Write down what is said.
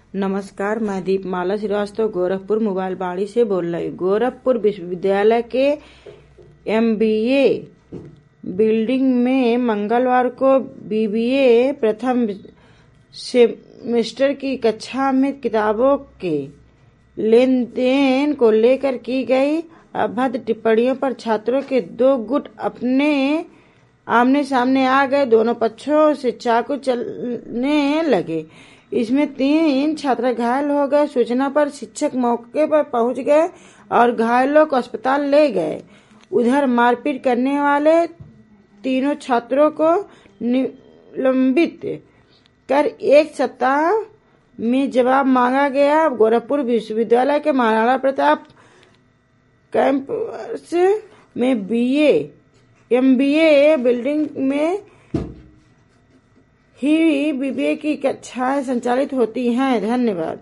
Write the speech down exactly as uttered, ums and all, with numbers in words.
नमस्कार, मैं दीपमाला श्रीवास्तव गोरखपुर मोबाइल बाड़ी से बोल रही हूँ। गोरखपुर विश्वविद्यालय के एमबीए बिल्डिंग में मंगलवार को बीबीए प्रथम सेमेस्टर की कक्षा में किताबों के लेन देन को लेकर की गई अभद्र टिप्पणियों पर छात्रों के दो गुट अपने आमने सामने आ गए। दोनों पक्षों से चाकू चलने लगे। इसमें तीन छात्र घायल हो गए। सूचना पर शिक्षक मौके पर पहुंच गए और घायलों को अस्पताल ले गए। उधर मारपीट करने वाले तीनों छात्रों को निलंबित कर एक सप्ताह में जवाब मांगा गया। गोरखपुर विश्वविद्यालय के महाराणा प्रताप कैंपस में बीए एमबीए बिल्डिंग में ही बीबीए की कक्षाएं संचालित होती हैं। धन्यवाद।